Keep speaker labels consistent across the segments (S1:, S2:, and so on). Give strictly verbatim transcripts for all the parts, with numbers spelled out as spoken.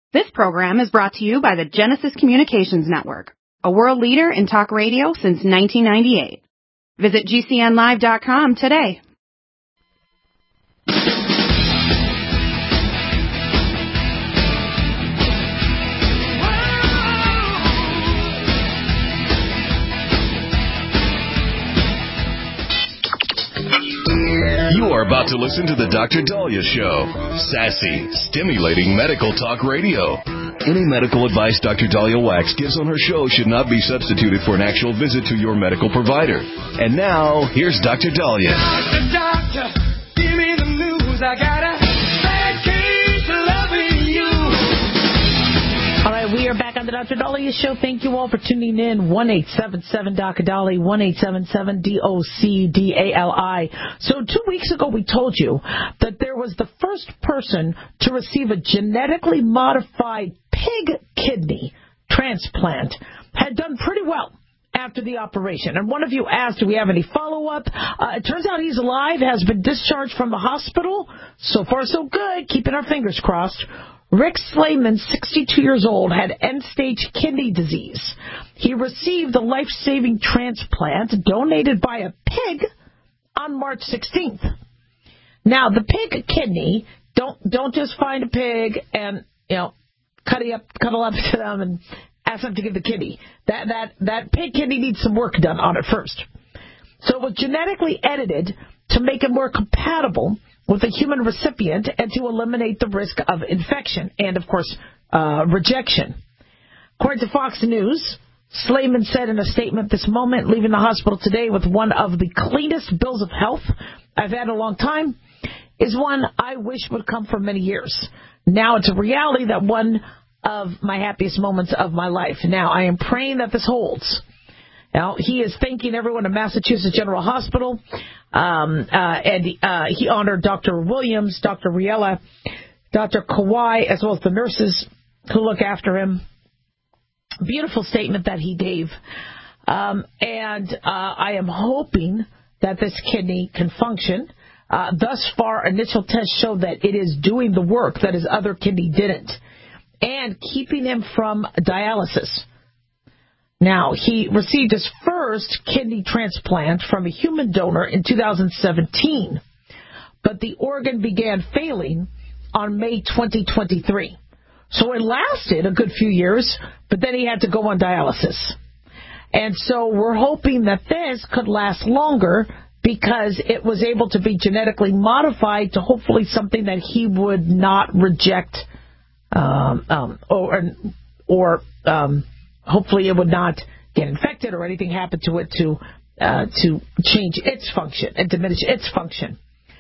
S1: This program is brought to you by the Genesis Communications Network, a world leader in talk radio since nineteen ninety-eight. Visit G C N live dot com today.
S2: You are about to listen to the Doctor Daliah Show. Sassy, stimulating medical talk radio. Any medical advice Doctor Daliah Wax gives on her show should not be substituted for an actual visit to your medical provider. And now, here's Doctor Daliah. Doctor, doctor, give me the news. I got a bad case of loving you.
S3: All right, we are back on the Doctor Daliah Show. Thank you all for tuning in. one eight seven seven D O C D A L I, one eight seven seven D O C D A L I. So two weeks ago we told you that there was the first person to receive a genetically modified pig kidney transplant. Had done pretty well after the operation. And one of you asked, do we have any follow-up? Uh, it turns out he's alive, has been discharged from the hospital. So far, so good. Keeping our fingers crossed. Rick Slayman, sixty-two years old, had end-stage kidney disease. He received a life-saving transplant donated by a pig on March sixteenth. Now, the pig kidney, don't don't just find a pig and, you know, cuddle up, cuddle up to them and ask them to give the kidney. That, that, that pig kidney needs some work done on it first. So it was genetically edited to make it more compatible with a human recipient and to eliminate the risk of infection and, of course, uh, rejection. According to Fox News, Slayman said in a statement, this moment, leaving the hospital today with one of the cleanest bills of health I've had in a long time, is one I wish would come for many years. Now it's a reality, that one of my happiest moments of my life. Now, I am praying that this holds. Now, he is thanking everyone at Massachusetts General Hospital, um, uh, and uh, he honored Doctor Williams, Doctor Riella, Doctor Kawai, as well as the nurses who look after him. Beautiful statement that he gave. Um, and uh, I am hoping that this kidney can function. Uh, thus far, initial tests show that it is doing the work that his other kidney didn't, and keeping him from dialysis. Now, he received his first kidney transplant from a human donor in two thousand seventeen, but the organ began failing on May twenty twenty-three. So it lasted a good few years, but then he had to go on dialysis. And so we're hoping that this could last longer because it was able to be genetically modified to hopefully something that he would not reject, um, um, or, or um, hopefully it would not get infected or anything happen to it to uh, to change its function and diminish its function.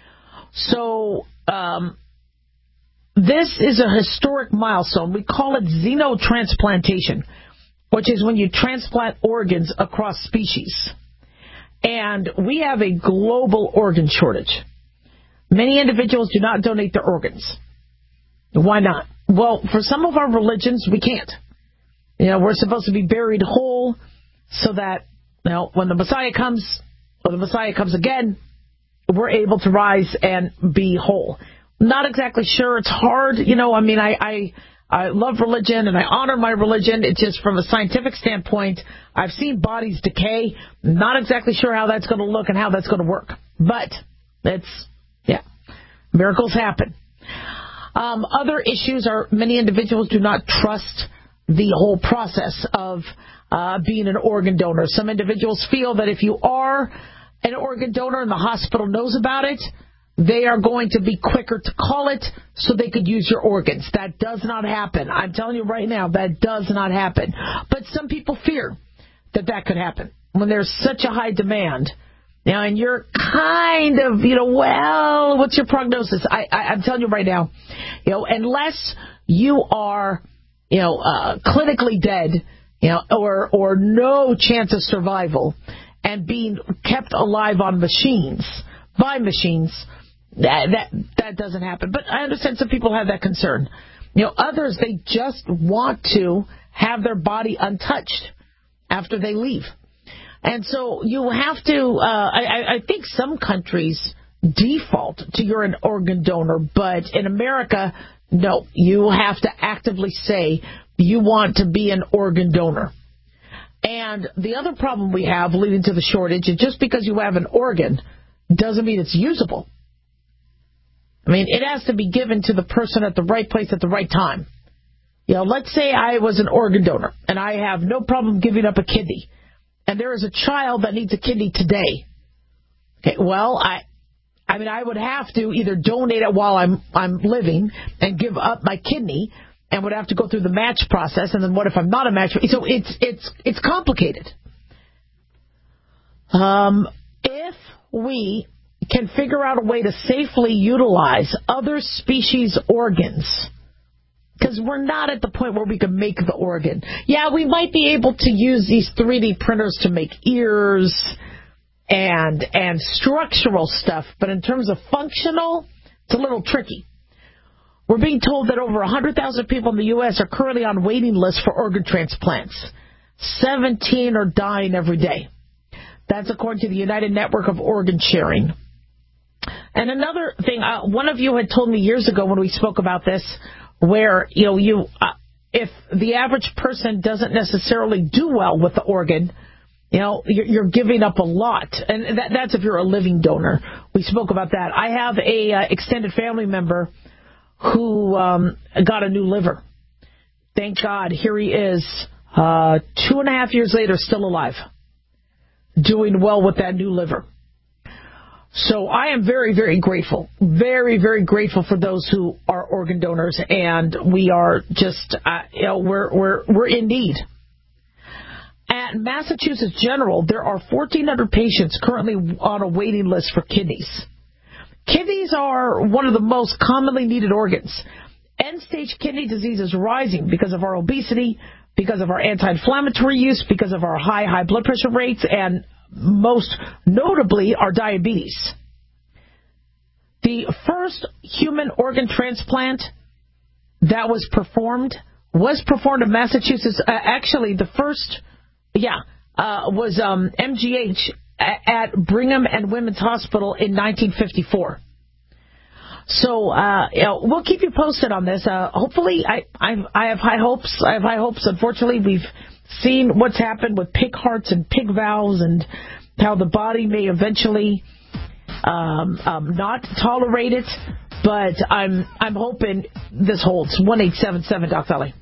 S3: So um, this is a historic milestone. We call it xenotransplantation, which is when you transplant organs across species. And we have a global organ shortage. Many individuals do not donate their organs. Why not? Well, for some of our religions, we can't. You know, we're supposed to be buried whole so that, you know, when the Messiah comes, or the Messiah comes again, we're able to rise and be whole. Not exactly sure. It's hard. You know, I mean, I, I, I love religion and I honor my religion. It's just from a scientific standpoint, I've seen bodies decay. Not exactly sure how that's going to look and how that's going to work. But it's, yeah, miracles happen. Um, other issues are many individuals do not trust the whole process of uh, being an organ donor. Some individuals feel that if you are an organ donor and the hospital knows about it, they are going to be quicker to call it so they could use your organs. That does not happen. I'm telling you right now, that does not happen. But some people fear that that could happen when there's such a high demand. Now, and you're kind of, you know, well, what's your prognosis? I, I, I'm telling you right now, you know, unless you are, you know, uh, clinically dead, you know, or or no chance of survival, and being kept alive on machines, by machines, that that, that doesn't happen. But I understand some people have that concern. You know, others, they just want to have their body untouched after they leave. And so you have to, uh, I, I think some countries default to you're an organ donor, but in America, No, you have to actively say you want to be an organ donor. And the other problem we have leading to the shortage is just because you have an organ doesn't mean it's usable. I mean, it has to be given to the person at the right place at the right time. You know, let's say I was an organ donor and I have no problem giving up a kidney, and there is a child that needs a kidney today. Okay, well, I, I mean, I would have to either donate it while I'm I'm living and give up my kidney, and would have to go through the match process. And then what if I'm not a match? So it's it's it's complicated. Um, if we can figure out a way to safely utilize other species' organs, because we're not at the point where we can make the organ. Yeah, we might be able to use these three D printers to make ears and and structural stuff, but in terms of functional, it's a little tricky. We're being told that over one hundred thousand people in the U S are currently on waiting lists for organ transplants. seventeen are dying every day. That's according to the United Network of Organ Sharing. And another thing, uh, one of you had told me years ago when we spoke about this, where, you know, you uh, if the average person doesn't necessarily do well with the organ, you know, you're, you're giving up a lot. And that, that's if you're a living donor. We spoke about that. I have a uh, extended family member who um, got a new liver. Thank God, here he is, uh, two and a half years later, still alive, doing well with that new liver. So I am very, very grateful, very, very grateful for those who are organ donors, and we are just, uh, you know, we're we're we're in need. At Massachusetts General, there are fourteen hundred patients currently on a waiting list for kidneys. Kidneys are one of the most commonly needed organs. End-stage kidney disease is rising because of our obesity, because of our anti-inflammatory use, because of our high, high blood pressure rates, and most notably our diabetes. The first human organ transplant that was performed was performed in Massachusetts. Uh, actually, the first, yeah, uh, was um, M G H at Brigham and Women's Hospital in nineteen fifty-four. So uh, you know, we'll keep you posted on this. Uh, hopefully, I, I I have high hopes. I have high hopes. Unfortunately, we've seen what's happened with pig hearts and pig valves, and how the body may eventually um, um, not tolerate it. But I'm I'm hoping this holds. one eight seven seven Doc Dolly.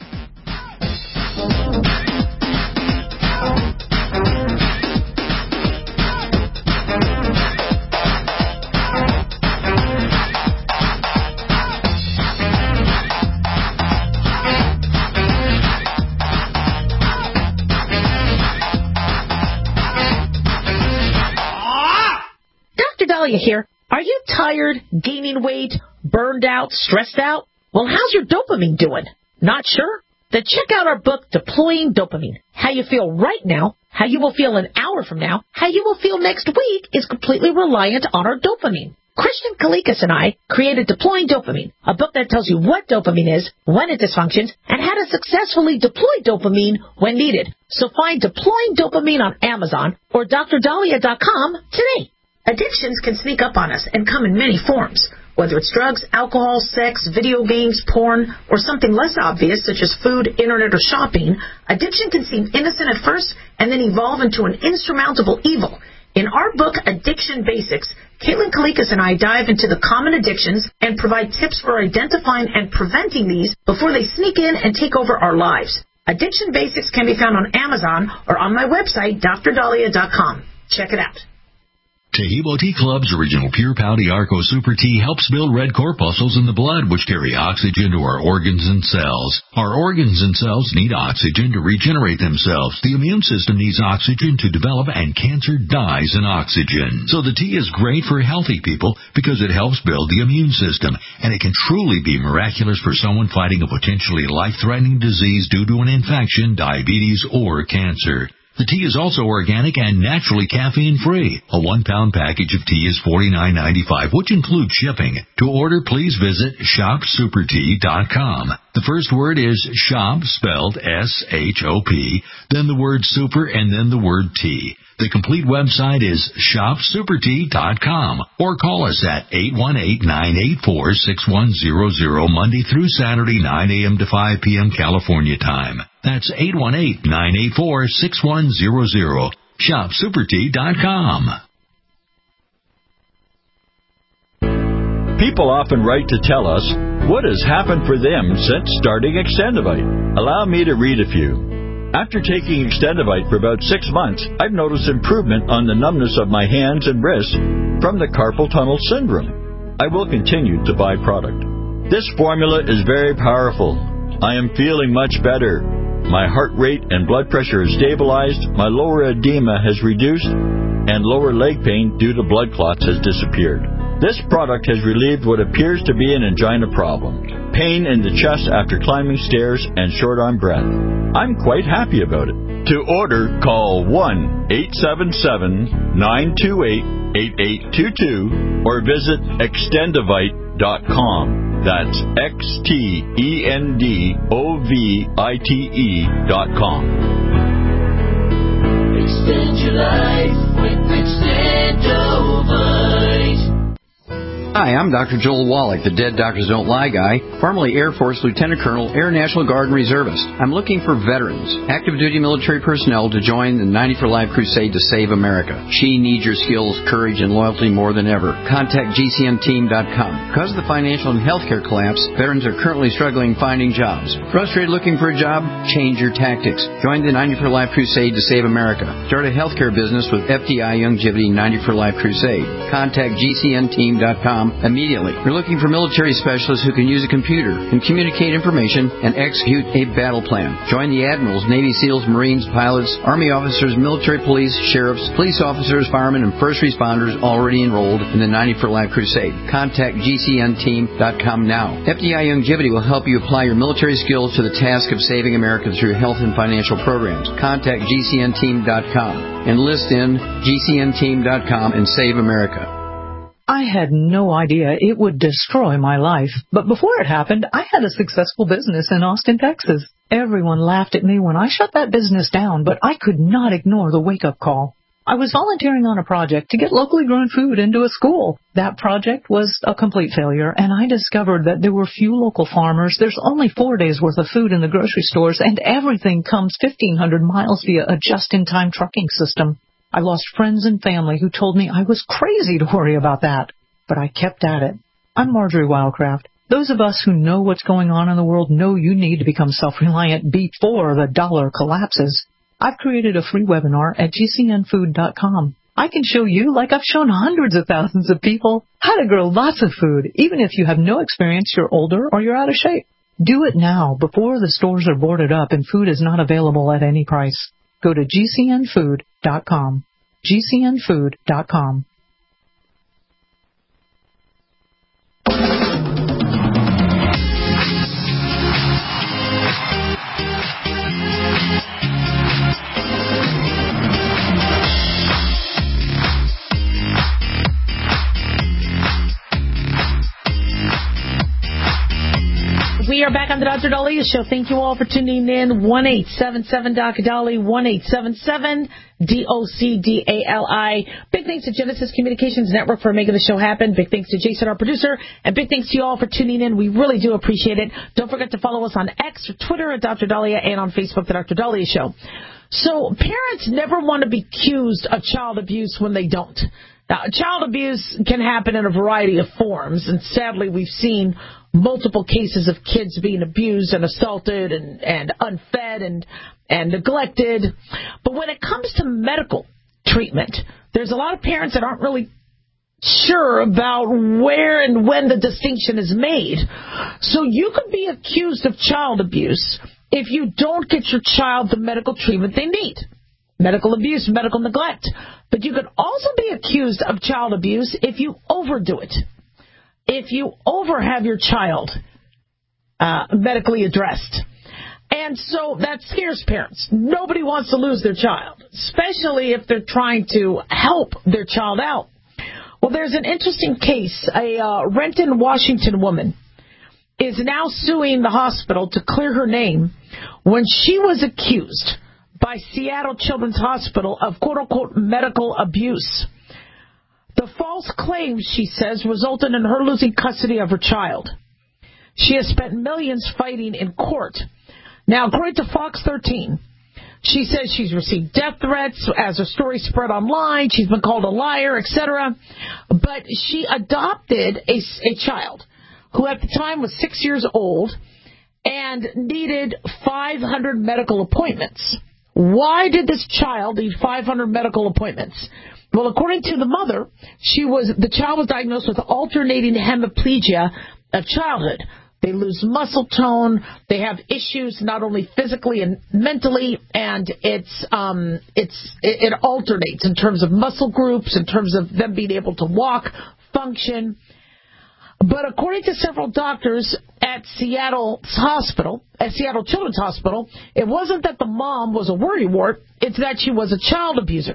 S3: Dahlia here. Are you tired, gaining weight, burned out, stressed out? Well, how's your dopamine doing? Not sure? Then check out our book, Deploying Dopamine. How you feel right now, how you will feel an hour from now, how you will feel next week is completely reliant on our dopamine. Christian Kalikas and I created Deploying Dopamine, a book that tells you what dopamine is, when it dysfunctions, and how to successfully deploy dopamine when needed. So find Deploying Dopamine on Amazon or D R Dahlia dot com today. Addictions can sneak up on us and come in many forms, whether it's drugs, alcohol, sex, video games, porn, or something less obvious such as food, internet, or shopping. Addiction can seem innocent at first and then evolve into an insurmountable evil. In our book, Addiction Basics, Caitlin Kalikas and I dive into the common addictions and provide tips for identifying and preventing these before they sneak in and take over our lives. Addiction Basics can be found on Amazon or on my website, D R Dahlia dot com. Check it out.
S2: Taheebo Tea Club's original Pure Pouty Arco Super Tea helps build red corpuscles in the blood, which carry oxygen to our organs and cells. Our organs and cells need oxygen to regenerate themselves. The immune system needs oxygen to develop, and cancer dies in oxygen. So the tea is great for healthy people because it helps build the immune system, and it can truly be miraculous for someone fighting a potentially life-threatening disease due to an infection, diabetes, or cancer. The tea is also organic and naturally caffeine-free. A one-pound package of tea is forty-nine ninety-five, which includes shipping. To order, please visit shop super tea dot com. The first word is shop, spelled S H O P, then the word super, and then the word tea.
S4: The complete website is shop super tea dot com or call us at eight one eight, nine eight four, six one zero zero Monday through Saturday, nine a.m. to five p.m. California time. That's eight one eight, nine eight four, six one zero zero. shop super tea dot com.
S5: People often write to tell us what has happened for them since starting Extendivite. Allow me to read a few. After taking Extendivite for about six months, I've noticed improvement on the numbness of my hands and wrists from the carpal tunnel syndrome. I will continue to buy product. This formula is very powerful. I am feeling much better. My heart rate and blood pressure is stabilized, my lower edema has reduced, and lower leg pain due to blood clots has disappeared. This product has relieved what appears to be an angina problem, pain in the chest after climbing stairs, and short-arm breath. I'm quite happy about it. To order, call one eight seven seven, nine two eight, eight eight two two or visit extendivite dot com. That's X T E N D O V I T E dot com.
S6: Extend your life with Extendivite.
S7: Hi, I'm Doctor Joel Wallach, the Dead Doctors Don't Lie guy, formerly Air Force Lieutenant Colonel, Air National Guard and Reservist. I'm looking for veterans, active duty military personnel to join the ninety for Life crusade to save America. She needs your skills, courage, and loyalty more than ever. Contact G C N team dot com. Because of the financial and healthcare collapse, veterans are currently struggling finding jobs. Frustrated looking for a job? Change your tactics. Join the ninety for Life crusade to save America. Start a healthcare business with F D I Youngevity ninety for Life crusade. Contact G C N team dot com immediately. You're looking for military specialists who can use a computer and communicate information and execute a battle plan. Join the admirals, Navy SEALs, Marines, pilots, Army officers, military police, sheriffs, police officers, firemen, and first responders already enrolled in the ninety for Life crusade. Contact G C N team dot com now. F D I Youngevity will help you apply your military skills to the task of saving America through health and financial programs. Contact G C N team dot com. Enlist in G C N team dot com and save America.
S8: I had no idea it would destroy my life, but before it happened, I had a successful business in Austin, Texas. Everyone laughed at me when I shut that business down, but I could not ignore the wake-up call. I was volunteering on a project to get locally grown food into a school. That project was a complete failure, and I discovered that there were few local farmers, there's only four days' worth of food in the grocery stores, and everything comes fifteen hundred miles via a just-in-time trucking system. I lost friends and family who told me I was crazy to worry about that, but I kept at it. I'm Marjorie Wildcraft. Those of us who know what's going on in the world know you need to become self-reliant before the dollar collapses. I've created a free webinar at G C N food dot com. I can show you, like I've shown hundreds of thousands of people, how to grow lots of food, even if you have no experience, you're older, or you're out of shape. Do it now, before the stores are boarded up and food is not available at any price. Go to G C N food dot com. G C N food dot com.
S3: We are back on the Doctor Daliah Show. Thank you all for tuning in. one eight seven seven Doctor Dolly, one eight seven seven D O C D A L I. Big thanks to Genesis Communications Network for making the show happen. Big thanks to Jason, our producer. And big thanks to you all for tuning in. We really do appreciate it. Don't forget to follow us on X or Twitter at Doctor Daliah and on Facebook, the Doctor Daliah Show. So parents never want to be accused of child abuse when they don't. Now, child abuse can happen in a variety of forms, and sadly we've seen multiple cases of kids being abused and assaulted and, and unfed and, and neglected. But when it comes to medical treatment, there's a lot of parents that aren't really sure about where and when the distinction is made. So you could be accused of child abuse if you don't get your child the medical treatment they need. Medical abuse, medical neglect. But you could also be accused of child abuse if you overdo it. If you over have your child uh, medically addressed. And so that scares parents. Nobody wants to lose their child, especially if they're trying to help their child out. Well, there's an interesting case. A uh, Renton, Washington woman is now suing the hospital to clear her name when she was accused by Seattle Children's Hospital of quote-unquote medical abuse. The false claims, she says, resulted in her losing custody of her child. She has spent millions fighting in court. Now, according to Fox thirteen, she says she's received death threats as her story spread online. She's been called a liar, et cetera. But she adopted a, a child who at the time was six years old and needed five hundred medical appointments. Why did this child need five hundred medical appointments? Well, according to the mother, she was the child was diagnosed with alternating hemiplegia of childhood. They lose muscle tone. They have issues not only physically and mentally, and it's um, it's it, it alternates in terms of muscle groups, in terms of them being able to walk, function. But according to several doctors at Seattle Hospital, at Seattle Children's Hospital, it wasn't that the mom was a worrywart; it's that she was a child abuser.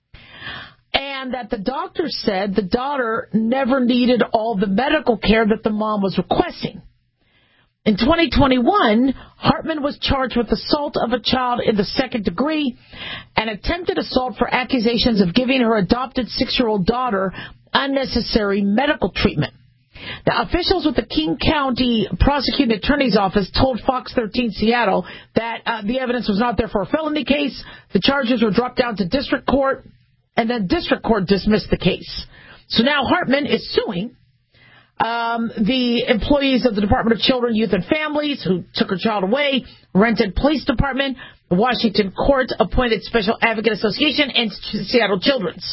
S3: And that the doctor said the daughter never needed all the medical care that the mom was requesting. In twenty twenty-one, Hartman was charged with assault of a child in the second degree and attempted assault for accusations of giving her adopted six-year-old daughter unnecessary medical treatment. Now, officials with the King County Prosecuting Attorney's Office told Fox thirteen Seattle that uh, the evidence was not there for a felony case. The charges were dropped down to district court, and then district court dismissed the case. So now Hartman is suing um, the employees of the Department of Children, Youth, and Families who took her child away, Renton Police Department, the Washington Court Appointed Special Advocate Association, and Seattle Children's.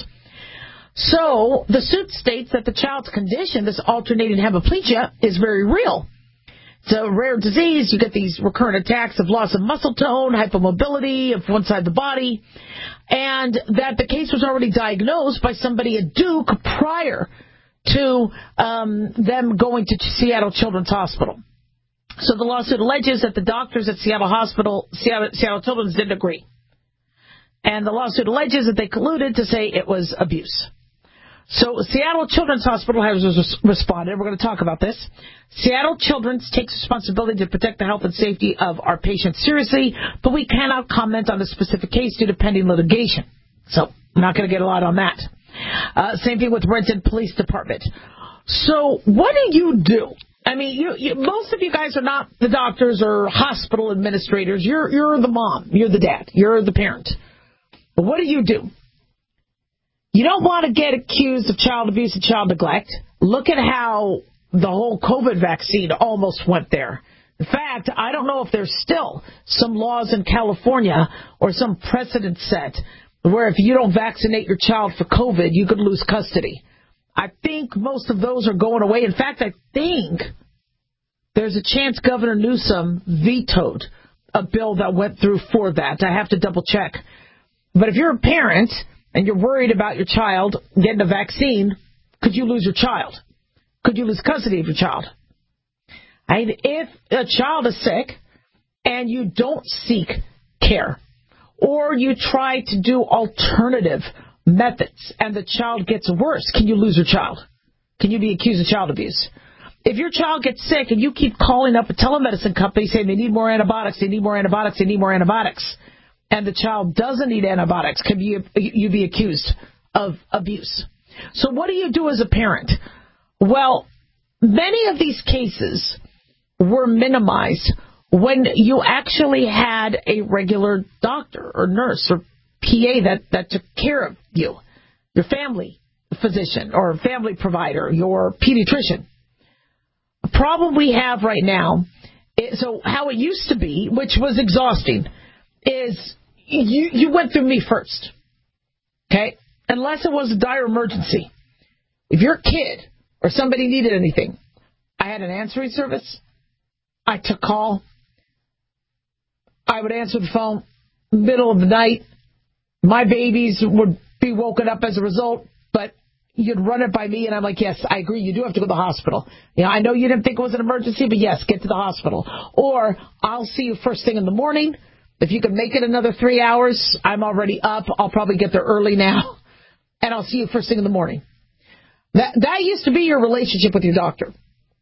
S3: So the suit states that the child's condition, this alternating hemiplegia, is very real. It's a rare disease. You get these recurrent attacks of loss of muscle tone, hypermobility of one side of the body, and that the case was already diagnosed by somebody at Duke prior to um, them going to Seattle Children's Hospital. So the lawsuit alleges that the doctors at Seattle Hospital, Seattle, Seattle Children's didn't agree. And the lawsuit alleges that they colluded to say it was abuse. So Seattle Children's Hospital has res- responded. We're going to talk about this. Seattle Children's takes responsibility to protect the health and safety of our patients seriously, but we cannot comment on the specific case due to pending litigation. So I'm not going to get a lot on that. Uh, same thing with Renton Police Department. So what do you do? I mean, you, you, most of you guys are not the doctors or hospital administrators. You're you're the mom. You're the dad. You're the parent. But what do you do? You don't want to get accused of child abuse and child neglect. Look at how the whole COVID vaccine almost went there. In fact, I don't know if there's still some laws in California or some precedent set where if you don't vaccinate your child for COVID, you could lose custody. I think most of those are going away. In fact, I think there's a chance Governor Newsom vetoed a bill that went through for that. I have to double check. But if you're a parent and you're worried about your child getting a vaccine, could you lose your child? Could you lose custody of your child? And if a child is sick and you don't seek care, or you try to do alternative methods and the child gets worse, can you lose your child? Can you be accused of child abuse? If your child gets sick and you keep calling up a telemedicine company saying they need more antibiotics, they need more antibiotics, they need more antibiotics, and the child doesn't need antibiotics, can you, you be accused of abuse? So what do you do as a parent? Well, many of these cases were minimized when you actually had a regular doctor or nurse or P A that, that took care of you, your family physician or family provider, your pediatrician. The problem we have right now, is, so how it used to be, which was exhausting, is you, you went through me first, okay? Unless it was a dire emergency. If your kid or somebody needed anything, I had an answering service. I took call. I would answer the phone middle of the night. My babies would be woken up as a result, but you'd run it by me, and I'm like, yes, I agree, you do have to go to the hospital. You know, I know you didn't think it was an emergency, but yes, get to the hospital. Or I'll see you first thing in the morning. If you can make it another three hours, I'm already up. I'll probably get there early now, and I'll see you first thing in the morning. That that used to be your relationship with your doctor.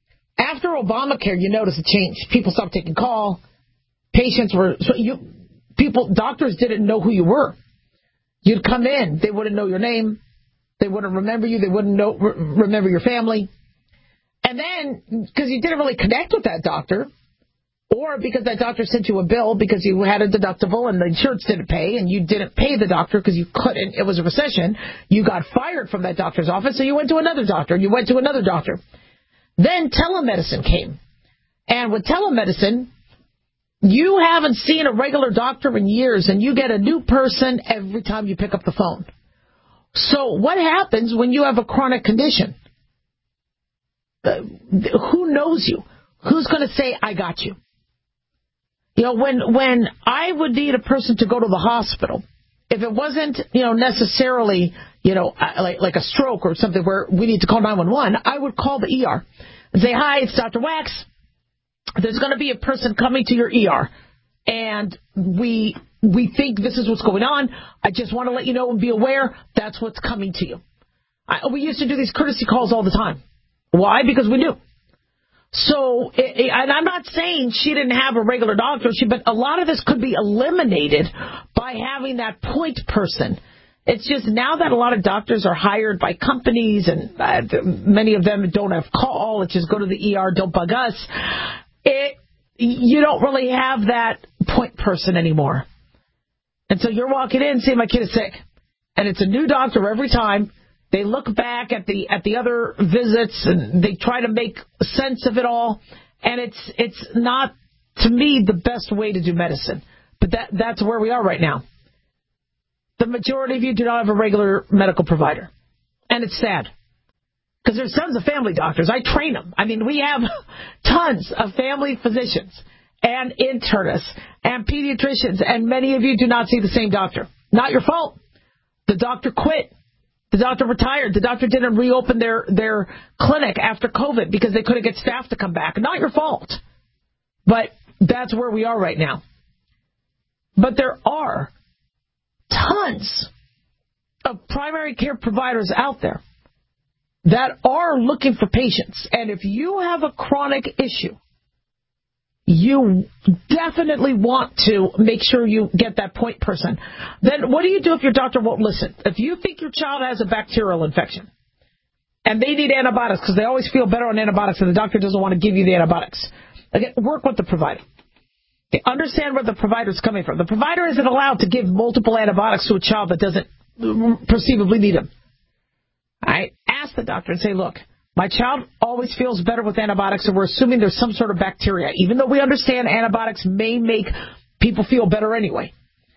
S3: After Obamacare, you notice a change. People stopped taking call. Patients were so you people, doctors didn't know who you were. You'd come in, they wouldn't know your name, they wouldn't remember you, they wouldn't know, re- remember your family. And then, because you didn't really connect with that doctor, or because that doctor sent you a bill because you had a deductible and the insurance didn't pay, and you didn't pay the doctor because you couldn't, it was a recession, you got fired from that doctor's office, so you went to another doctor, and you went to another doctor. Then telemedicine came. And with telemedicine, you haven't seen a regular doctor in years, and you get a new person every time you pick up the phone. So what happens when you have a chronic condition? Uh, who knows you? Who's going to say, I got you? You know, when when I would need a person to go to the hospital, if it wasn't, you know, necessarily, you know, like, like a stroke or something where we need to call nine one one, I would call the E R and say, hi, it's Doctor Wax. There's going to be a person coming to your E R, and we we think this is what's going on. I just want to let you know and be aware that's what's coming to you. I, we used to do these courtesy calls all the time. Why? Because we knew. So, it, it, and I'm not saying she didn't have a regular doctor, she, but a lot of this could be eliminated by having that point person. It's just now that a lot of doctors are hired by companies, and uh, many of them don't have call. It's just go to the E R, don't bug us. It, you don't really have that point person anymore. And so you're walking in, saying my kid is sick, and it's a new doctor every time. They look back at the at the other visits, and they try to make sense of it all. And it's it's not, to me, the best way to do medicine. But that that's where we are right now. The majority of you do not have a regular medical provider. And it's sad. Because there's tons of family doctors. I train them. I mean, we have tons of family physicians and internists and pediatricians, and many of you do not see the same doctor. Not your fault. The doctor quit. The doctor retired. The doctor didn't reopen their, their clinic after COVID because they couldn't get staff to come back. Not your fault. But that's where we are right now. But there are tons of primary care providers out there that are looking for patients. And if you have a chronic issue, you definitely want to make sure you get that point person. Then what do you do if your doctor won't listen? If you think your child has a bacterial infection and they need antibiotics because they always feel better on antibiotics and the doctor doesn't want to give you the antibiotics, again, work with the provider. Okay, understand where the provider is coming from. The provider isn't allowed to give multiple antibiotics to a child that doesn't perceivably need them. All right? Ask the doctor and say, look, my child always feels better with antibiotics, and we're assuming there's some sort of bacteria, even though we understand antibiotics may make people feel better anyway.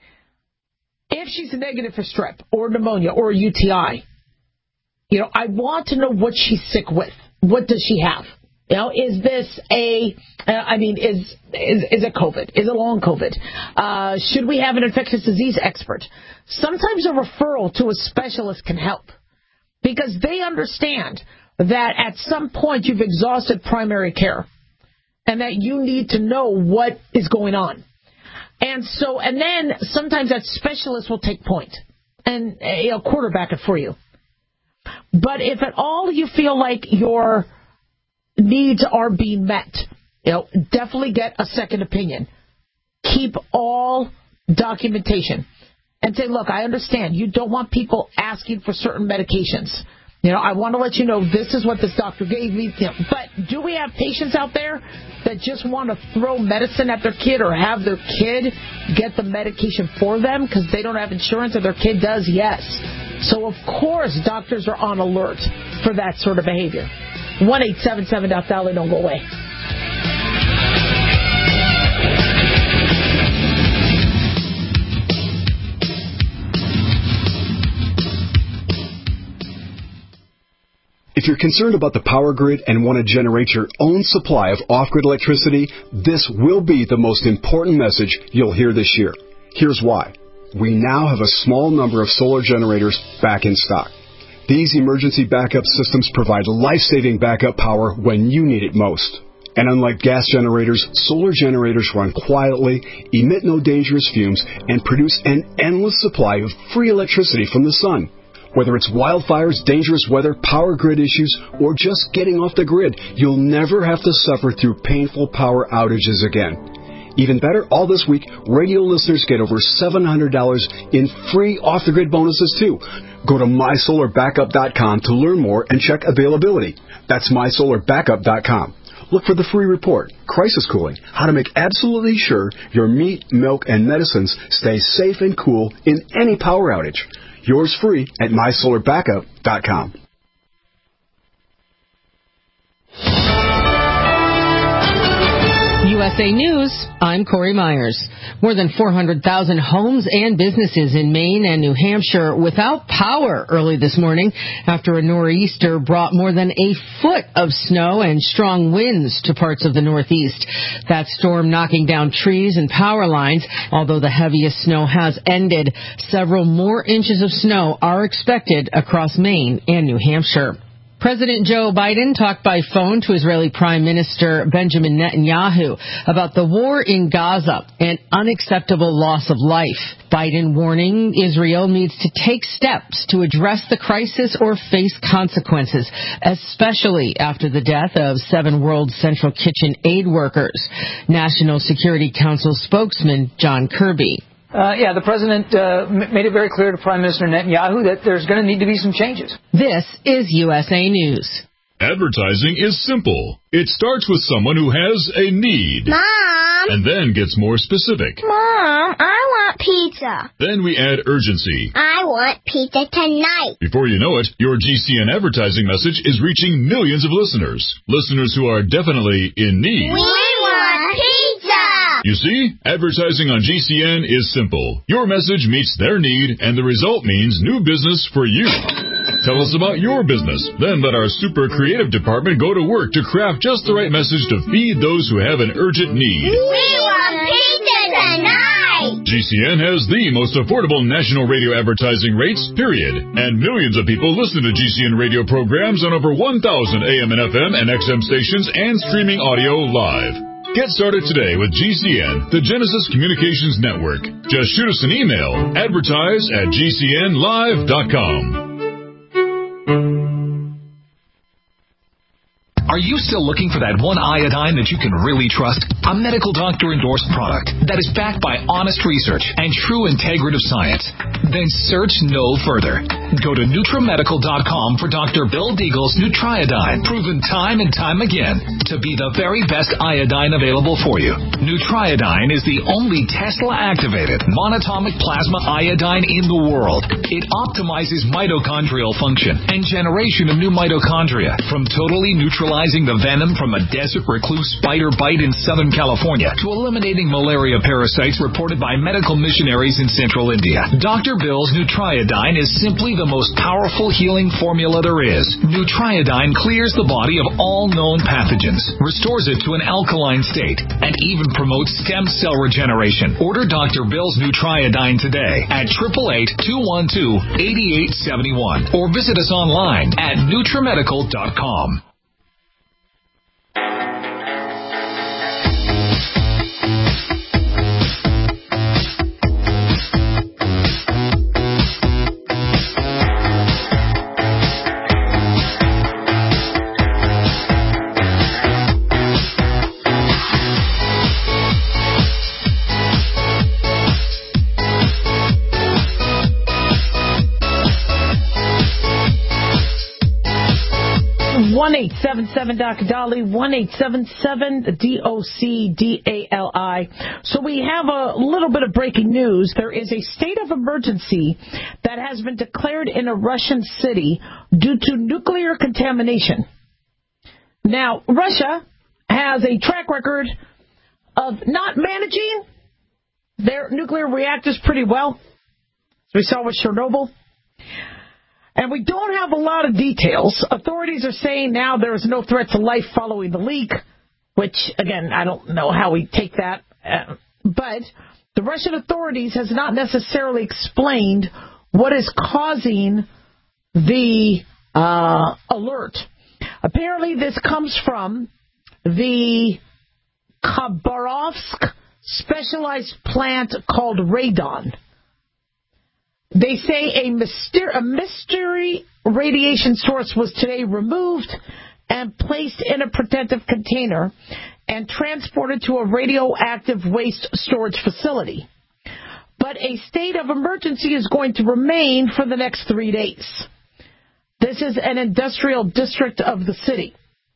S3: If she's negative for strep or pneumonia or a U T I, you know, I want to know what she's sick with. What does she have? You know, is this a, uh, I mean, is, is is it COVID? Is it long COVID? Uh, should we have an infectious disease expert? Sometimes a referral to a specialist can help because they understand that at some point you've exhausted primary care and that you need to know what is going on. And so, and then sometimes that specialist will take point and you know, quarterback it for you. But if at all you feel like your needs are being met, you know, definitely get a second opinion. Keep all documentation and say, look, I understand you don't want people asking for certain medications. You know, I want to let you know this is what this doctor gave me. You know, but do we have patients out there that just want to throw medicine at their kid or have their kid get the medication for them because they don't have insurance or their kid does? Yes. So, of course, doctors are on alert for that sort of behavior. one eight seven seven Doc Dolly, don't go away.
S9: If you're concerned about the power grid and want to generate your own supply of off-grid electricity, this will be the most important message you'll hear this year. Here's why. We now have a small number of solar generators back in stock. These emergency backup systems provide life-saving backup power when you need it most. And unlike gas generators, solar generators run quietly, emit no dangerous fumes, and produce an endless supply of free electricity from the sun. Whether it's wildfires, dangerous weather, power grid issues, or just getting off the grid, you'll never have to suffer through painful power outages again. Even better, all this week, radio listeners get over seven hundred dollars in free off-the-grid bonuses, too. Go to my solar backup dot com to learn more and check availability. That's my solar backup dot com. Look for the free report, Crisis Cooling, how to make absolutely sure your meat, milk, and medicines stay safe and cool in any power outage. Yours free at my solar backup dot com.
S10: U S A News, I'm Corey Myers. More than four hundred thousand homes and businesses in Maine and New Hampshire without power early this morning after a nor'easter brought more than a foot of snow and strong winds to parts of the Northeast. That storm knocking down trees and power lines. Although the heaviest snow has ended, several more inches of snow are expected across Maine and New Hampshire. President Joe Biden talked by phone to Israeli Prime Minister Benjamin Netanyahu about the war in Gaza and unacceptable loss of life. Biden warning Israel needs to take steps to address the crisis or face consequences, especially after the death of seven World Central Kitchen aid workers. National Security Council spokesman John Kirby.
S11: Uh, yeah, the president uh, m- made it very clear to Prime Minister Netanyahu that there's going to need to be some changes.
S10: This is U S A News.
S12: Advertising is simple. It starts with someone who has a need.
S13: Mom!
S12: And then gets more specific.
S13: Mom, I want pizza.
S12: Then we add urgency.
S13: I want pizza tonight.
S12: Before you know it, your G C N advertising message is reaching millions of listeners. Listeners who are definitely in need.
S13: We want pizza!
S12: You see, advertising on G C N is simple. Your message meets their need, and the result means new business for you. Tell us about your business. Then let our super creative department go to work to craft just the right message to feed those who have an urgent need.
S13: We want pizza tonight!
S12: G C N has the most affordable national radio advertising rates, period. And millions of people listen to G C N radio programs on over one thousand A M and F M and X M stations and streaming audio live. Get started today with G C N, the Genesis Communications Network. Just shoot us an email, advertise at G C N live dot com.
S14: Are you still looking for that one iodine that you can really trust? A medical doctor-endorsed product that is backed by honest research and true integrative science? Then search no further. Go to Nutramedical dot com for Doctor Bill Deagle's Nutriodine, proven time and time again to be the very best iodine available for you. Nutriodine is the only Tesla-activated monatomic plasma iodine in the world. It optimizes mitochondrial function and generation of new mitochondria from totally neutralizing the venom from a desert recluse spider bite in Southern California to eliminating malaria parasites reported by medical missionaries in central India. Doctor Bill's Nutriodine is simply the most powerful healing formula there is. Nutriodine clears the body of all known pathogens, restores it to an alkaline state, and even promotes stem cell regeneration. Order Doctor Bill's Nutriodine today at eight eight eight, two one two, eight eight seven one or visit us online at Nutramedical dot com.
S3: one eight seven seven D O C D A L I, one eight seven seven D O C D A L I. So we have a little bit of breaking news. There is a state of emergency that has been declared in a Russian city due to nuclear contamination. Now, Russia has a track record of not managing their nuclear reactors pretty well, as we saw with Chernobyl. And we don't have a lot of details. Authorities are saying now there is no threat to life following the leak, which, again, I don't know how we take that. Uh, but the Russian authorities has not necessarily explained what is causing the uh, alert. Apparently this comes from the Khabarovsk specialized plant called Radon. They say a, myster- a mystery radiation source was today removed and placed in a protective container and transported to a radioactive waste storage facility. But a state of emergency is going to remain for the next three days. This is an industrial district of the city.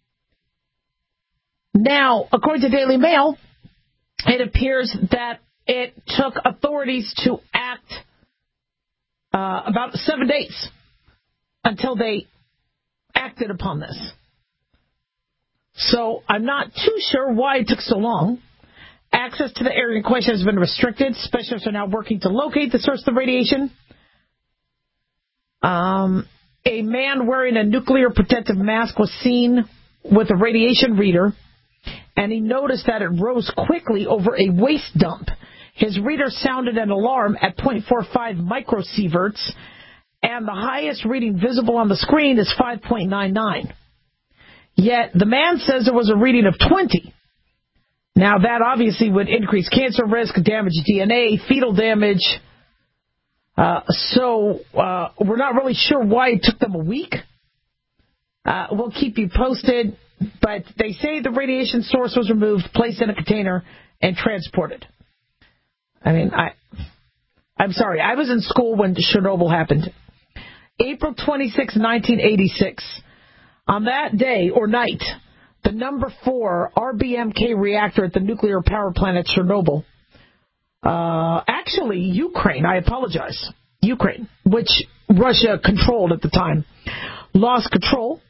S3: Now, according to Daily Mail, it appears that it took authorities to act uh, about seven days until they acted upon this. So I'm not too sure why it took so long. Access to the area in question has been restricted. Specialists are now working to locate the source of the radiation. Um, a man wearing a nuclear protective mask was seen with a radiation reader, and he noticed that it rose quickly over a waste dump. His reader sounded an alarm at zero point four five microsieverts, and the highest reading visible on the screen is five point nine nine. Yet the man says there was a reading of twenty. Now, that obviously would increase cancer risk, damage D N A, fetal damage. Uh, so uh, we're not really sure why it took them a week. Uh, we'll keep you posted. But they say the radiation source was removed, placed in a container, and transported. I mean, I, I'm sorry. I was in school when Chernobyl happened. April twenty-sixth, nineteen eighty-six. On that day or night, the number four R B M K reactor at the nuclear power plant at Chernobyl, uh, actually Ukraine, I apologize, Ukraine, which Russia controlled at the time, lost control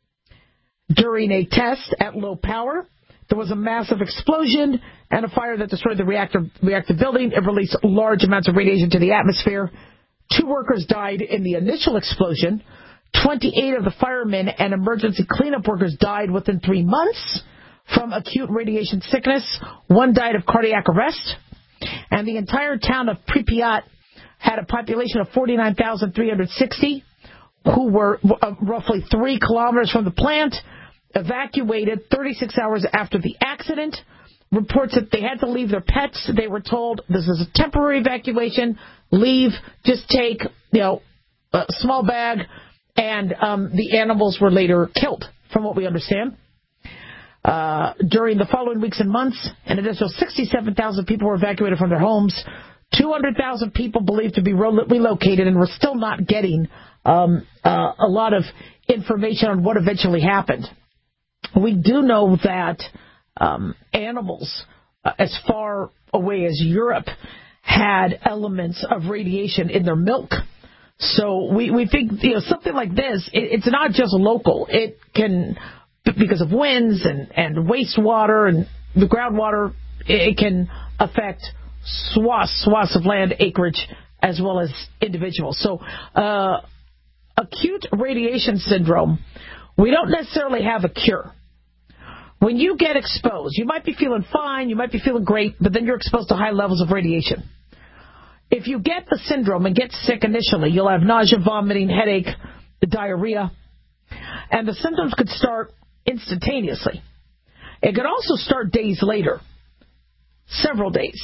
S3: during a test at low power. There was a massive explosion and a fire that destroyed the reactor, reactor building. It released large amounts of radiation to the atmosphere. Two workers died in the initial explosion. twenty-eight of the firemen and emergency cleanup workers died within three months from acute radiation sickness. One died of cardiac arrest. And the entire town of Pripyat had a population of forty-nine thousand three hundred sixty who were uh, roughly three kilometers from the plant, evacuated thirty-six hours after the accident. Reports that they had to leave their pets. They were told this is a temporary evacuation. Leave. Just take, you know, a small bag. And um, the animals were later killed, from what we understand. Uh, during the following weeks and months, an additional sixty-seven thousand people were evacuated from their homes. two hundred thousand people believed to be relocated, and we're still not getting um, uh, a lot of information on what eventually happened. We do know that um, animals uh, as far away as Europe had elements of radiation in their milk. So we, we think, you know, something like this, it, it's not just local. It can, because of winds and, and wastewater and the groundwater, it can affect swaths, swaths of land, acreage, as well as individuals. So uh, acute radiation syndrome, we don't necessarily have a cure. When you get exposed, you might be feeling fine, you might be feeling great, but then you're exposed to high levels of radiation. If you get the syndrome and get sick initially, you'll have nausea, vomiting, headache, diarrhea, and the symptoms could start instantaneously. It could also start days later, several days.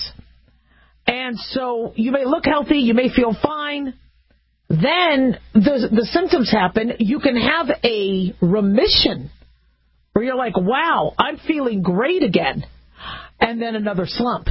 S3: And so you may look healthy, you may feel fine. Then the, the symptoms happen. You can have a remission where you're like, wow, I'm feeling great again. And then another slump.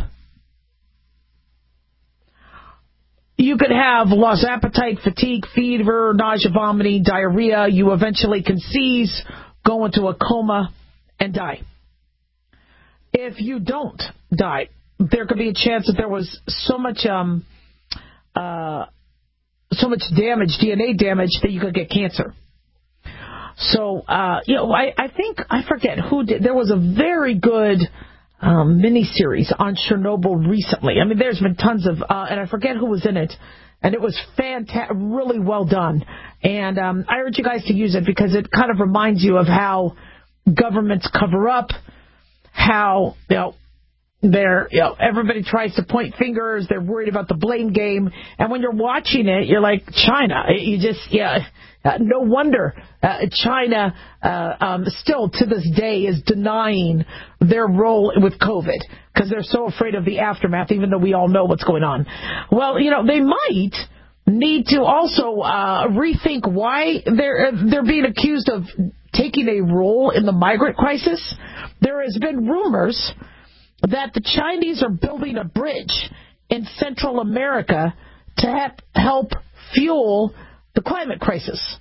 S3: You could have lost appetite, fatigue, fever, nausea, vomiting, diarrhea. You eventually can seize, go into a coma, and die. If you don't die, there could be a chance that there was so much, um, uh, so much damage, D N A damage, that you could get cancer. So, uh, you know, I, I think, I forget who did, there was a very good um, miniseries on Chernobyl recently. I mean, there's been tons of, uh, and I forget who was in it, and it was fantastic, really well done. And um, I urge you guys to use it because it kind of reminds you of how governments cover up, how, you know, they're, you know, everybody tries to point fingers, they're worried about the blame game, and when you're watching it, you're like, China, you just, yeah, uh, no wonder uh, China uh, um, still to this day is denying their role with COVID because they're so afraid of the aftermath, even though we all know what's going on. Well, you know, they might need to also uh, rethink why they're they're being accused of taking a role in the migrant crisis. there has been rumors that the Chinese are building a bridge in Central America to help fuel the climate crisis.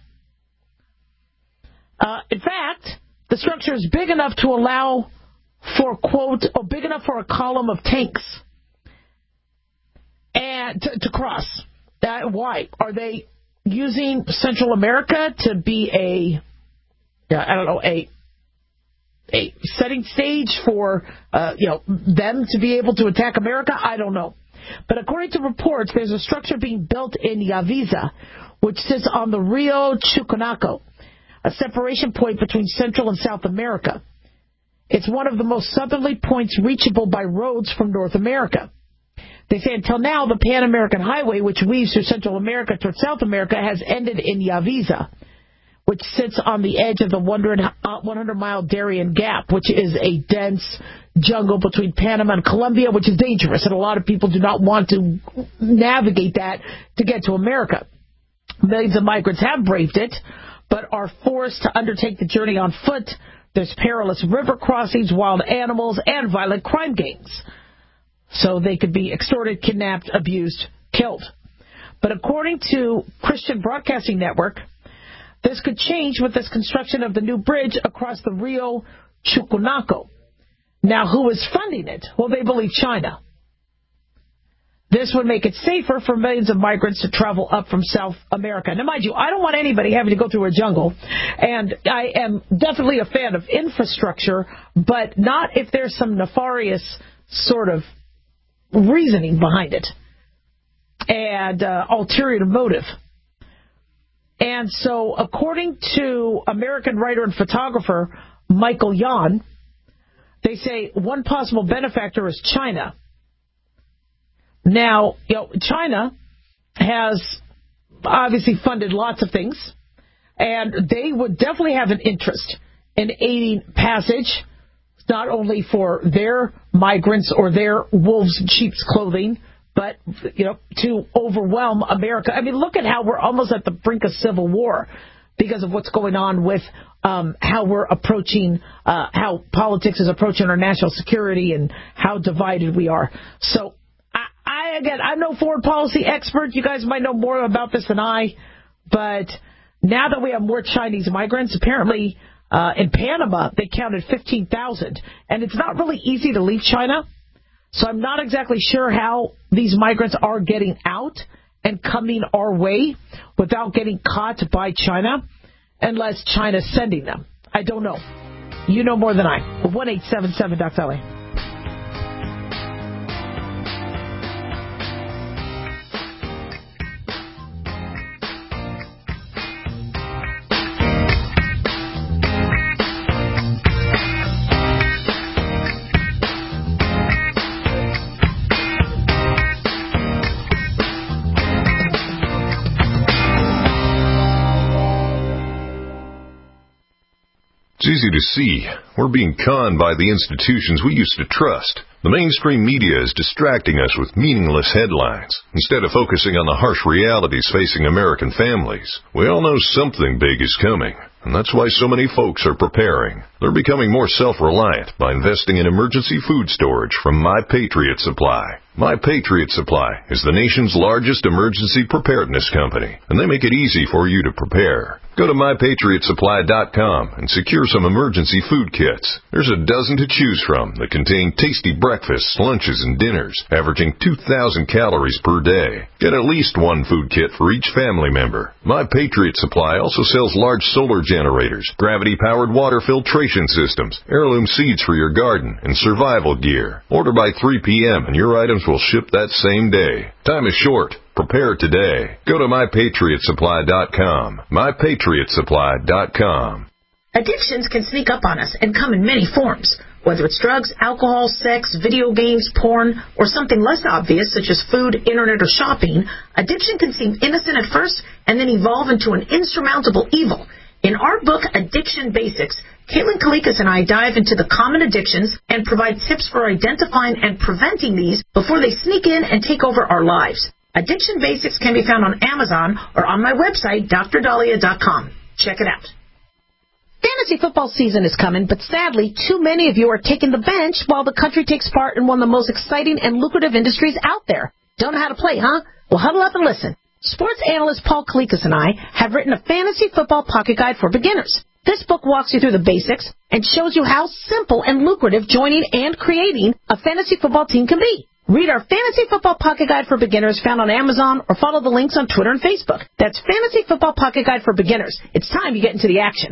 S3: Uh, in fact, the structure is big enough to allow for, quote, or big enough for a column of tanks and to, to cross. Uh, why? Are they using Central America to be a, I don't know, a a setting stage for, uh, you know, them to be able to attack America? I don't know. But according to reports, there's a structure being built in Yavisa, which sits on the Rio Chucunaco, a separation point between Central and South America. It's one of the most southerly points reachable by roads from North America. They say until now, the Pan-American Highway, which weaves through Central America toward South America, has ended in Yavisa, which sits on the edge of the one hundred mile Darien Gap, which is a dense jungle between Panama and Colombia, which is dangerous, and a lot of people do not want to navigate that to get to America. Millions of migrants have braved it, but are forced to undertake the journey on foot. There's perilous river crossings, wild animals, and violent crime gangs. So they could be extorted, kidnapped, abused, killed. But according to Christian Broadcasting Network, this could change with this construction of the new bridge across the Rio Chucunaco. Now, who is funding it? Well, they believe China. This would make it safer for millions of migrants to travel up from South America. Now, mind you, I don't want anybody having to go through a jungle, and I am definitely a fan of infrastructure, but not if there's some nefarious sort of reasoning behind it and uh, ulterior motive. And so, according to American writer and photographer Michael Yon, they say one possible benefactor is China. Now, you know, China has obviously funded lots of things, and they would definitely have an interest in aiding passage, not only for their migrants or their wolves in sheep's clothing, but, you know, to overwhelm America. I mean, look at how we're almost at the brink of civil war because of what's going on with um, how we're approaching, uh, how politics is approaching our national security and how divided we are. So, I, I again, I'm no foreign policy expert. You guys might know more about this than I. But now that we have more Chinese migrants, apparently uh, in Panama, they counted fifteen thousand. And it's not really easy to leave China. So I'm not exactly sure how these migrants are getting out and coming our way without getting caught by China, unless China's sending them. I don't know. You know more than I. one eight seven seven Doctor L A.
S15: It's easy to see. We're being conned by the institutions we used to trust. The mainstream media is distracting us with meaningless headlines, instead of focusing on the harsh realities facing American families. We all know something big is coming, and that's why so many folks are preparing. They're becoming more self-reliant by investing in emergency food storage from My Patriot Supply. My Patriot Supply is the nation's largest emergency preparedness company, and they make it easy for you to prepare. Go to my patriot supply dot com and secure some emergency food kits. There's a dozen to choose from that contain tasty breakfasts, lunches, and dinners, averaging two thousand calories per day. Get at least one food kit for each family member. My Patriot Supply also sells large solar generators, gravity-powered water filtration systems, heirloom seeds for your garden, and survival gear. Order by three p.m. and your items will ship that same day. Time is short. Prepare today. Go to my patriot supply dot com. my patriot supply dot com.
S16: Addictions can sneak up on us and come in many forms. Whether it's drugs, alcohol, sex, video games, porn, or something less obvious such as food, internet, or shopping, addiction can seem innocent at first and then evolve into an insurmountable evil. In our book, Addiction Basics, Caitlin Kalikas and I dive into the common addictions and provide tips for identifying and preventing these before they sneak in and take over our lives. Addiction Basics can be found on Amazon or on my website, dr dahlia dot com. Check it out. Fantasy football season is coming, but sadly, too many of you are taking the bench while the country takes part in one of the most exciting and lucrative industries out there. Don't know how to play, huh? Well, huddle up and listen. Sports analyst Paul Kalikas and I have written a fantasy football pocket guide for beginners. This book walks you through the basics and shows you how simple and lucrative joining and creating a fantasy football team can be. Read our Fantasy Football Pocket Guide for Beginners found on Amazon or follow the links on Twitter and Facebook. That's Fantasy Football Pocket Guide for Beginners. It's time you get into the action.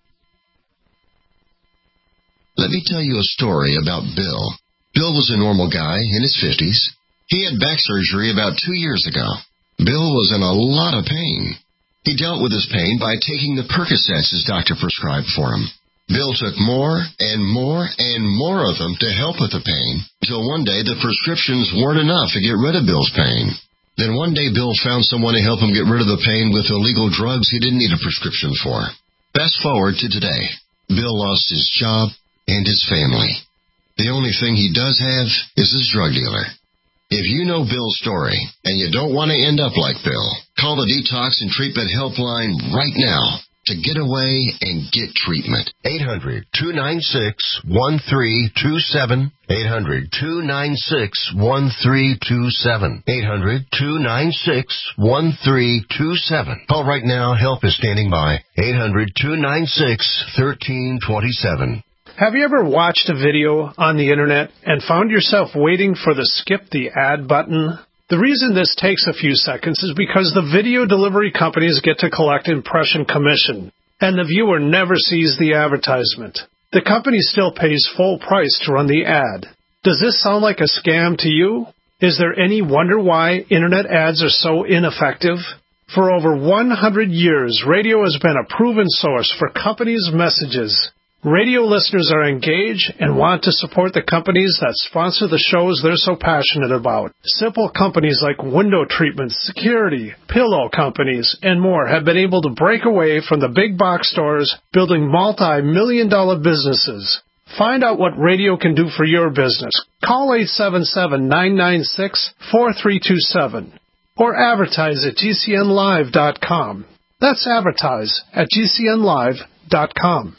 S17: Let me tell you a story about Bill. Bill was a normal guy in his fifties. He had back surgery about two years ago. Bill was in a lot of pain. He dealt with his pain by taking the Percocets his doctor prescribed for him. Bill took more and more and more of them to help with the pain, until one day the prescriptions weren't enough to get rid of Bill's pain. Then one day Bill found someone to help him get rid of the pain with illegal drugs he didn't need a prescription for. Fast forward to today. Bill lost his job and his family. The only thing he does have is his drug dealer. If you know Bill's story and you don't want to end up like Bill, call the Detox and Treatment Helpline right now to get away and get treatment.
S18: eight hundred, two nine six, one three two seven. eight hundred, two nine six, one three two seven. eight hundred, two nine six, one three two seven. Call right now. Help is standing by. eight hundred, two nine six, one three two seven.
S19: Have you ever watched a video on the internet and found yourself waiting for the skip the ad button? The reason this takes a few seconds is because the video delivery companies get to collect impression commission, and the viewer never sees the advertisement. The company still pays full price to run the ad. Does this sound like a scam to you? Is there any wonder why internet ads are so ineffective? For over one hundred years, radio has been a proven source for companies' messages. Radio listeners are engaged and want to support the companies that sponsor the shows they're so passionate about. Simple companies like window treatments, security, pillow companies, and more have been able to break away from the big box stores, building multi-million dollar businesses. Find out what radio can do for your business. Call eight seven seven, nine nine six, four three two seven or advertise at G C N live dot com. That's advertise at G C N live dot com.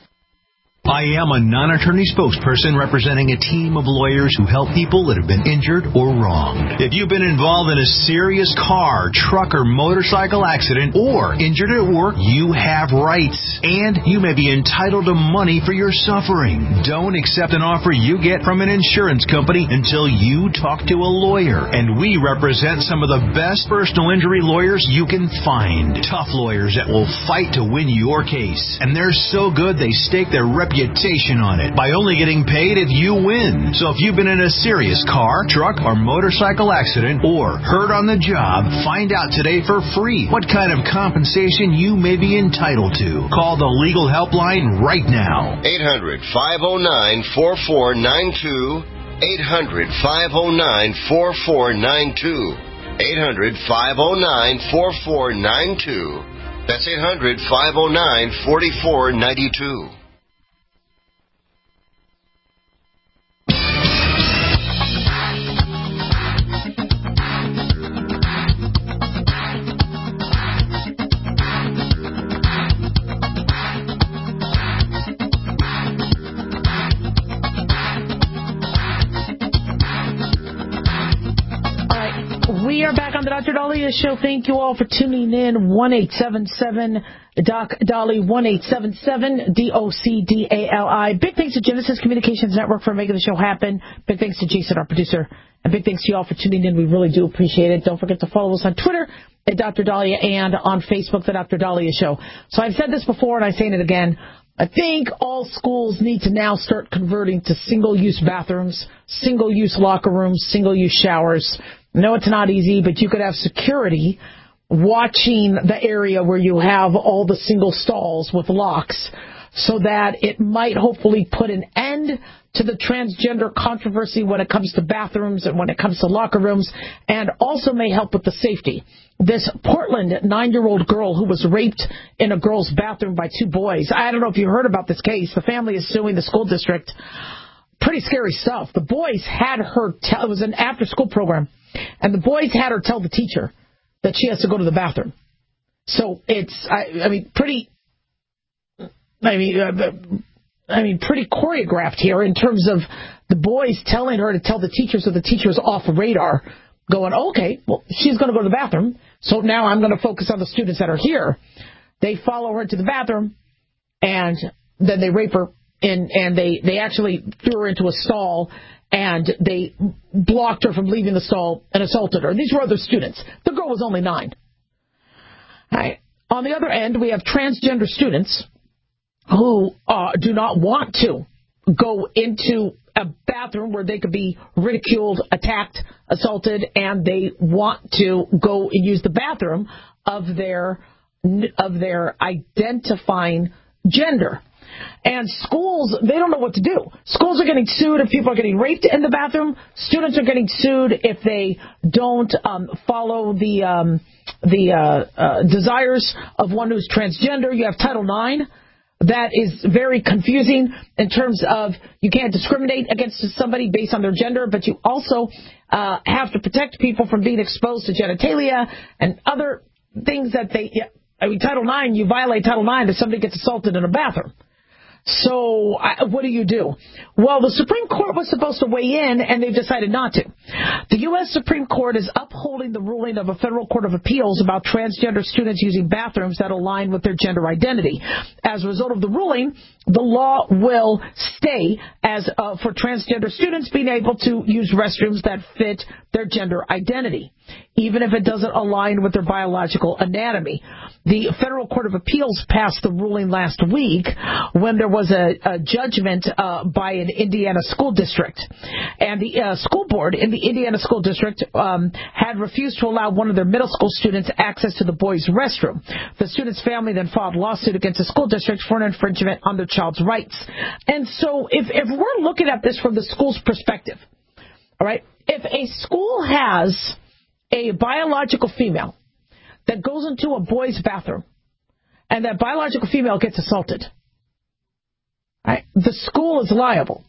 S20: I am a non-attorney spokesperson representing a team of lawyers who help people that have been injured or wronged. If you've been involved in a serious car, truck, or motorcycle accident or injured at work, you have rights, and you may be entitled to money for your suffering. Don't accept an offer you get from an insurance company until you talk to a lawyer, and we represent some of the best personal injury lawyers you can find. Tough lawyers that will fight to win your case, and they're so good they stake their reputation reputation on it by only getting paid if you win. So if you've been in a serious car, truck, or motorcycle accident or hurt on the job, find out today for free what kind of compensation you may be entitled to. Call the legal helpline right now.
S18: eight hundred, five oh nine, four four nine two. eight hundred, five oh nine, four four nine two. eight hundred, five oh nine, four four nine two. That's eight hundred, five oh nine, four four nine two.
S3: We are back on the Doctor Dahlia Show. Thank you all for tuning in. one eight seven seven Doc Dolly, one eight seven seven D O C D A L I. Big thanks to Genesis Communications Network for making the show happen. Big thanks to Jason, our producer. And big thanks to you all for tuning in. We really do appreciate it. Don't forget to follow us on Twitter at Doctor Dahlia and on Facebook, the Doctor Dahlia Show. So I've said this before and I'm saying it again. I think all schools need to now start converting to single-use bathrooms, single-use locker rooms, single-use showers. No, it's not easy, but you could have security watching the area where you have all the single stalls with locks so that it might hopefully put an end to the transgender controversy when it comes to bathrooms and when it comes to locker rooms, and also may help with the safety. This Portland nine-year-old girl who was raped in a girl's bathroom by two boys. I don't know if you heard about this case. The family is suing the school district. Pretty scary stuff. The boys had her tell, it was an after-school program, and the boys had her tell the teacher that she has to go to the bathroom. So it's, I, I mean, pretty, I mean, uh, I mean, pretty choreographed here in terms of the boys telling her to tell the teacher so the teacher's off radar, going, okay, well, she's going to go to the bathroom, so now I'm going to focus on the students that are here. They follow her to the bathroom, and then they rape her, and, and they, they actually threw her into a stall, and they blocked her from leaving the stall and assaulted her. These were other students. The girl was only nine. All right. On the other end, we have transgender students who uh, do not want to go into a bathroom where they could be ridiculed, attacked, assaulted, and they want to go and use the bathroom of their of their identifying gender. And schools, they don't know what to do. Schools are getting sued if people are getting raped in the bathroom. Students are getting sued if they don't um, follow the um, the uh, uh, desires of one who's transgender. You have Title nine. That is very confusing in terms of you can't discriminate against somebody based on their gender, but you also uh, have to protect people from being exposed to genitalia and other things that they... Yeah, I mean, Title nine, you violate Title nine if somebody gets assaulted in a bathroom. So I, what do you do? Well, the Supreme Court was supposed to weigh in, and they've decided not to. The U S Supreme Court is upholding the ruling of a federal court of appeals about transgender students using bathrooms that align with their gender identity. As a result of the ruling, the law will stay as uh, for transgender students being able to use restrooms that fit their gender identity, even if it doesn't align with their biological anatomy. The Federal Court of Appeals passed the ruling last week when there was a, a judgment uh, by an Indiana school district. And the uh, school board in the Indiana school district um, had refused to allow one of their middle school students access to the boys' restroom. The student's family then filed a lawsuit against the school district for an infringement on their child's rights. And so if, if we're looking at this from the school's perspective, all right, if a school has a biological female that goes into a boy's bathroom and that biological female gets assaulted, right, the school is liable.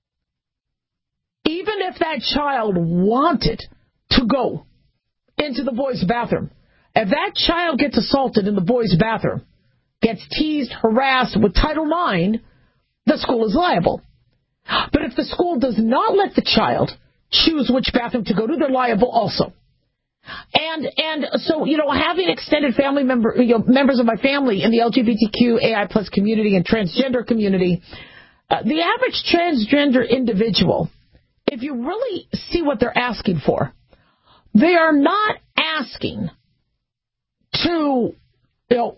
S3: Even if that child wanted to go into the boy's bathroom, if that child gets assaulted in the boy's bathroom, gets teased, harassed with Title nine, the school is liable. But if the school does not let the child choose which bathroom to go to, they're liable also. And and so, you know, having extended family member, you know, members of my family in the L G B T Q A I plus community and transgender community, uh, the average transgender individual, if you really see what they're asking for, they are not asking to, you know,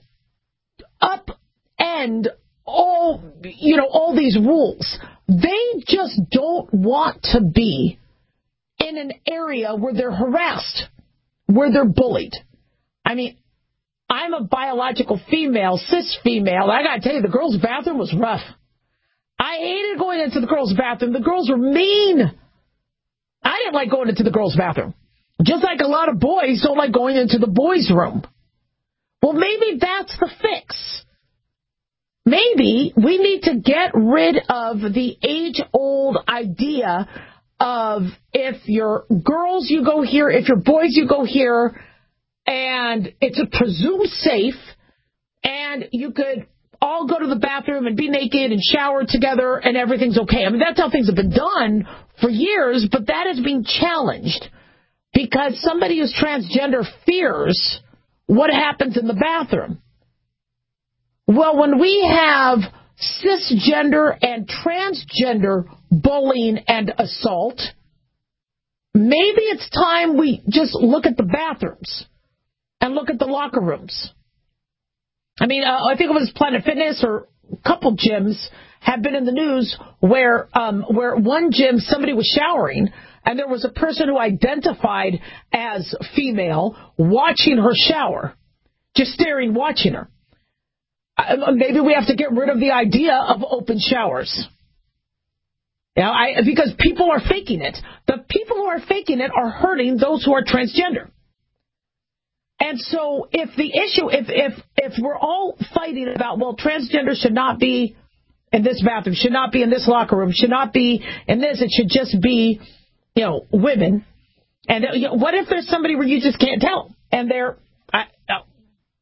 S3: upend all, you know, all these rules. They just don't want to be in an area where they're harassed, where they're bullied. I mean, I'm a biological female, cis female. I got to tell you, the girls' bathroom was rough. I hated going into the girls' bathroom. The girls were mean. I didn't like going into the girls' bathroom. Just like a lot of boys don't like going into the boys' room. Well, maybe that's the fix. Maybe we need to get rid of the age-old idea of if you're girls, you go here, if you're boys, you go here, and it's a presumed safe, and you could all go to the bathroom and be naked and shower together, and everything's okay. I mean, that's how things have been done for years, but that is being challenged because somebody who's transgender fears what happens in the bathroom. Well, when we have cisgender and transgender bullying and assault, maybe it's time we just look at the bathrooms and look at the locker rooms. I mean, uh, I think it was Planet Fitness or a couple gyms have been in the news where um, where one gym, somebody was showering, and there was a person who identified as female watching her shower, just staring, watching her. Uh, maybe we have to get rid of the idea of open showers. You know, I, because people are faking it. The people who are faking it are hurting those who are transgender. And so if the issue, if if if we're all fighting about, well, transgender should not be in this bathroom, should not be in this locker room, should not be in this, it should just be, you know, women. And you know, what if there's somebody where you just can't tell? And they're, I,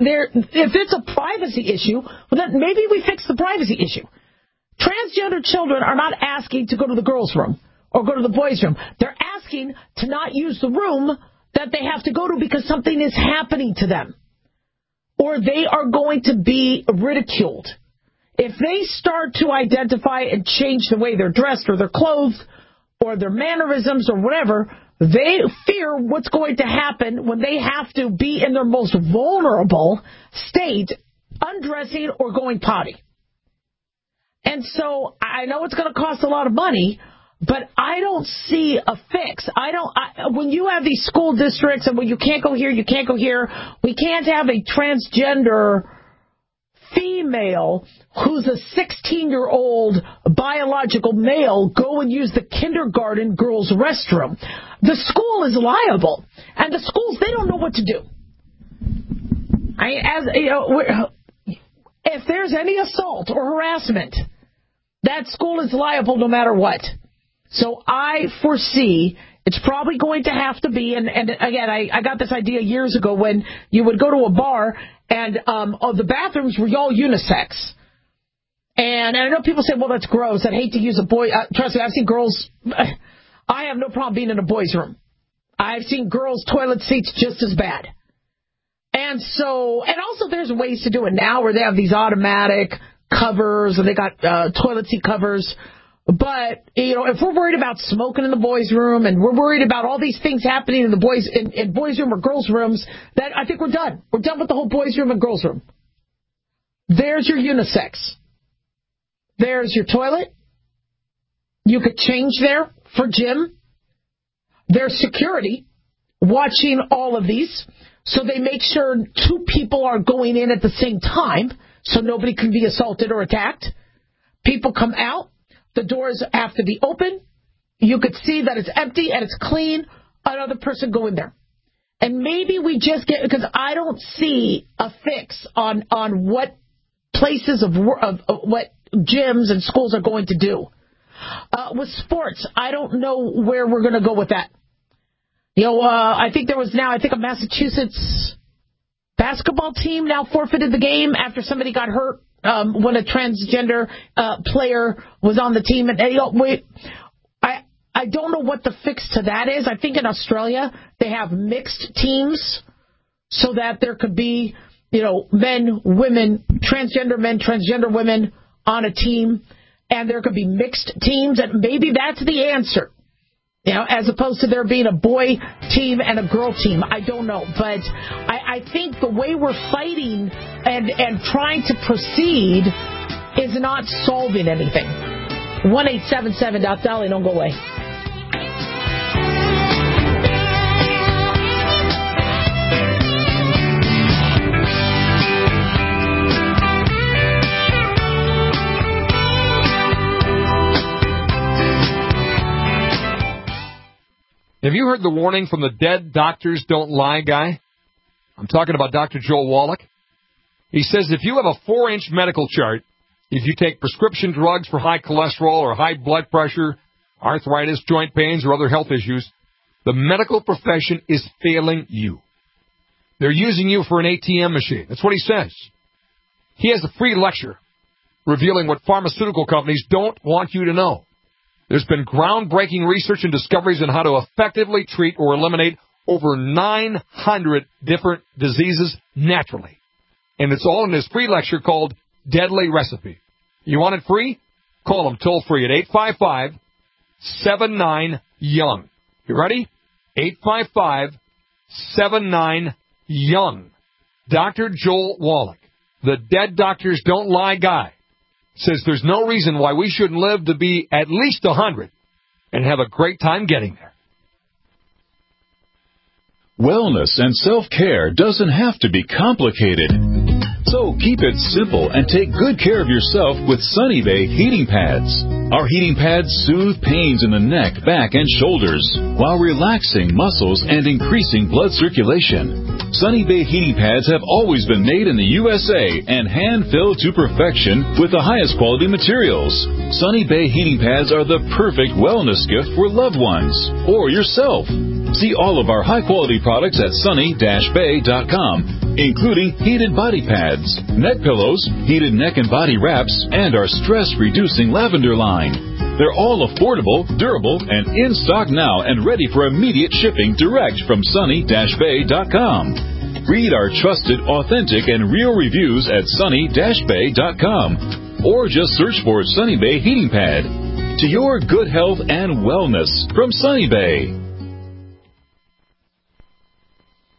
S3: there, if it's a privacy issue, well, then maybe we fix the privacy issue. Transgender children are not asking to go to the girls' room or go to the boys' room. They're asking to not use the room that they have to go to because something is happening to them, or they are going to be ridiculed. If they start to identify and change the way they're dressed or their clothes or their mannerisms or whatever, they fear what's going to happen when they have to be in their most vulnerable state, undressing or going potty. And so I know it's going to cost a lot of money, but I don't see a fix. I don't. I, when you have these school districts and when you can't go here, you can't go here, we can't have a transgender female who's a sixteen-year-old biological male go and use the kindergarten girls' restroom. The school is liable, and the schools, they don't know what to do. I, as you know, if there's any assault or harassment, that school is liable no matter what. So I foresee it's probably going to have to be, and, and again, I, I got this idea years ago when you would go to a bar and um, oh, the bathrooms were all unisex. And, and I know people say, well, that's gross. I'd hate to use a boy. Uh, trust me, I've seen girls. I have no problem being in a boys' room. I've seen girls' toilet seats just as bad. And so, and also there's ways to do it now where they have these automatic covers and they got uh, toilet seat covers. But, you know, if we're worried about smoking in the boys' room and we're worried about all these things happening in the boys' in, in boys' room or girls' rooms, that I think we're done. We're done with the whole boys' room and girls' room. There's your unisex. There's your toilet. You could change there for gym. There's security watching all of these. So they make sure two people are going in at the same time so nobody can be assaulted or attacked. People come out. The doors have to be open. You could see that it's empty and it's clean. Another person go in there. And maybe we just get, because I don't see a fix on, on what places of, of, of what gyms and schools are going to do. Uh, with sports, I don't know where we're going to go with that. You know, uh, I think there was now, I think a Massachusetts basketball team now forfeited the game after somebody got hurt um, when a transgender uh, player was on the team. And you know, we, I I don't know what the fix to that is. I think in Australia they have mixed teams so that there could be, you know, men, women, transgender men, transgender women on a team, and there could be mixed teams, and maybe that's the answer. You know, as opposed to there being a boy team and a girl team. I don't know. But I, I think the way we're fighting and, and trying to proceed is not solving anything. one eight seven seven Doc Dolly, don't go away.
S21: Have you heard the warning from the Dead Doctors Don't Lie guy? I'm talking about Doctor Joel Wallach. He says if you have a four-inch medical chart, if you take prescription drugs for high cholesterol or high blood pressure, arthritis, joint pains, or other health issues, the medical profession is failing you. They're using you for an A T M machine. That's what he says. He has a free lecture revealing what pharmaceutical companies don't want you to know. There's been groundbreaking research and discoveries on how to effectively treat or eliminate over nine hundred different diseases naturally. And it's all in this free lecture called Deadly Recipe. You want it free? Call them toll free at eight five five, seven nine, young. You ready? eight five five, seven nine, young. Doctor Joel Wallach, the Dead Doctors Don't Lie guy, says there's no reason why we shouldn't live to be at least one hundred and have a great time getting there.
S22: Wellness and self-care doesn't have to be complicated. So keep it simple and take good care of yourself with Sunny Bay heating pads. Our heating pads soothe pains in the neck, back, and shoulders while relaxing muscles and increasing blood circulation. Sunny Bay heating pads have always been made in the U S A and hand-filled to perfection with the highest quality materials. Sunny Bay heating pads are the perfect wellness gift for loved ones or yourself. See all of our high-quality products at sunny dash bay dot com, including heated body pads, neck pillows, heated neck and body wraps, and our stress-reducing lavender line. They're all affordable, durable, and in stock now and ready for immediate shipping direct from sunny dash bay dot com. Read our trusted, authentic, and real reviews at sunny dash bay dot com or just search for Sunny Bay Heating Pad. To your good health and wellness from Sunny Bay.